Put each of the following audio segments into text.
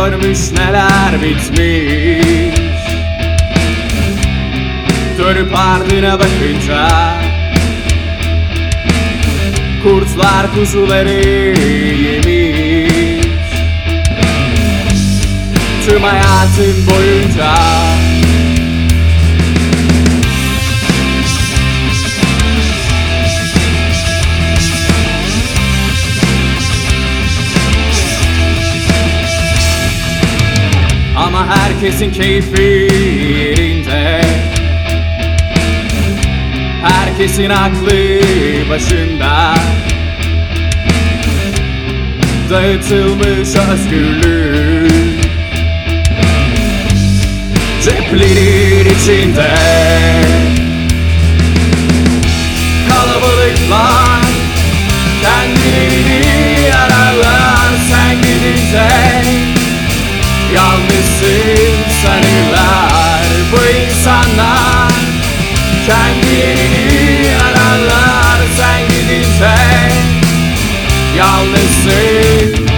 görmüş neler bitmiş. Dönüp ardına bakınca kurtlar kuzuları yemiş. Tüm hayatın boyunca ama herkesin keyfi yerinde, herkesin aklı başında. Dağıtılmış özgürlük ceplerin içinde. Kalabalıklar kendilerini ararlar sen gidince. Yalnızsın sanırlar bu insanlar, kendilerini ararlar sen gidince. Yalnızsın.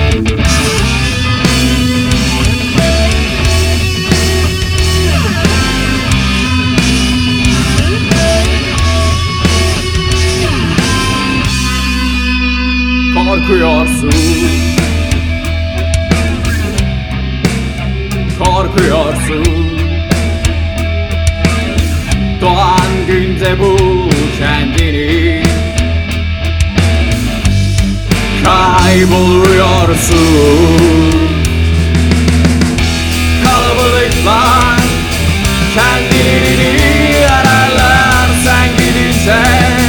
Korkuyorsun, korkuyorsun. Doğan günde bul kendini, kayboluyorsun. Kalabalıklar kendilerini ararlar sen gidince.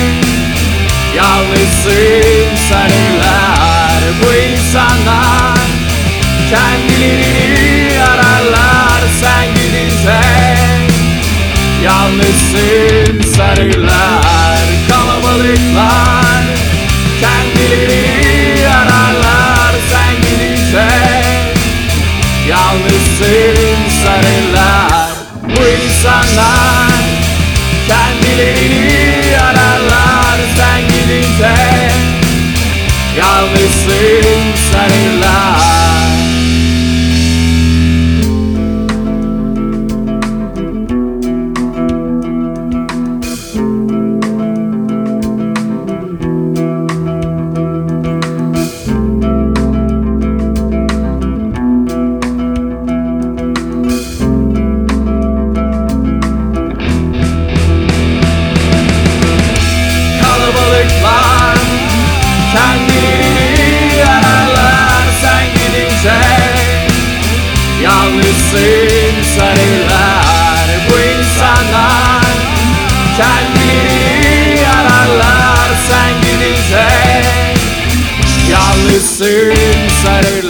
Yalnızsın sanırlar bu insanlar, kendilerini ararlar sen gidince. Yalnızsın sanırlar. Kalabalıklar kendilerini ararlar sen gidince. Yalnızsın sanırlar bu insanlar, kendilerini ararlar sen gidince. Yalnızsın sanırlar. Kendilerini ararlar sen gidince. Yalnızsın sanırlar bu insanlar, kendilerini ararlar sen gidince. Yalnızsın sanırlar.